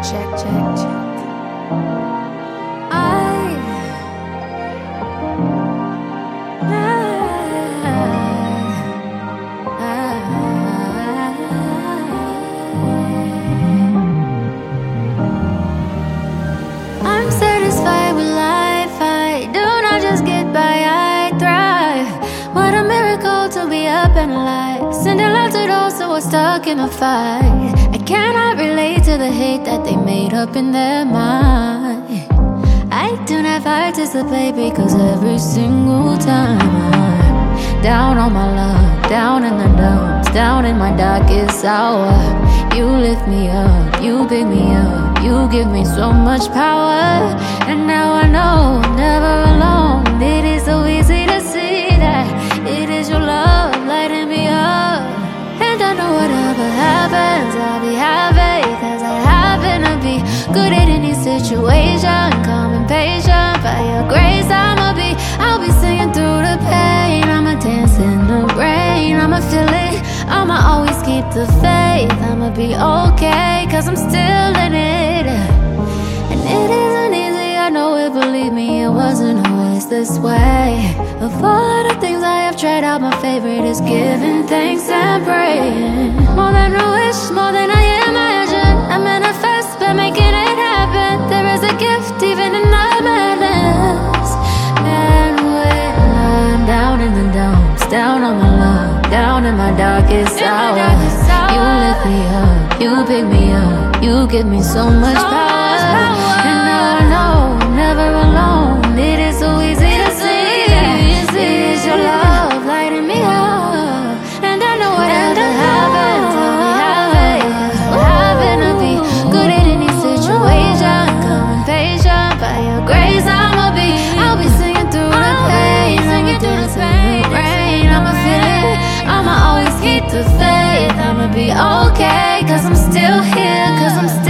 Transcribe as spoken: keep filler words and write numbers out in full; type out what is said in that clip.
check, check, check. I, I'm satisfied with life. I do not just get by, I thrive. What a miracle to be up and alive. Sending love to those who are stuck in a fight. I cannot relate to the hate that they made up in their mind. I do not participate because every single time I'm down on my luck, down in the dumps, down in my darkest hour, you lift me up, you pick me up, you give me so much power. And now I know I'm never alone. It is so easy to see that it is your love lighting me up. And I know whatever happens, I'll be happy, cause I happen to be good at any situation. Calm and patient, by your grace I'ma be. I'll be singing through the pain, I'ma dance in the rain, I'ma feel it, I'ma always keep the faith. I'ma be okay, cause I'm still in it. And it isn't easy, I know it, believe me, it wasn't always this way. Of all the things I have tried out, my favorite is giving thanks and praying. More than a wish, more than I imagine, I manifest by making it happen. There is a gift even in the madness. And when I'm down in the dumps, down on my luck, down in my darkest hour, you lift me up, you pick me up, you give me so much power. And now I know I'm never alone. It is so easy to see that it is your love lighting me up. And I know whatever happens, I'll be happy. We'll happen to be good at any situation. Calm and patient, by your grace I'ma be. I'll be singing through the pain, singing through the rain. I'ma feel it, I'ma always keep the faith. I'ma be okay, cause I'm still here, cause I'm still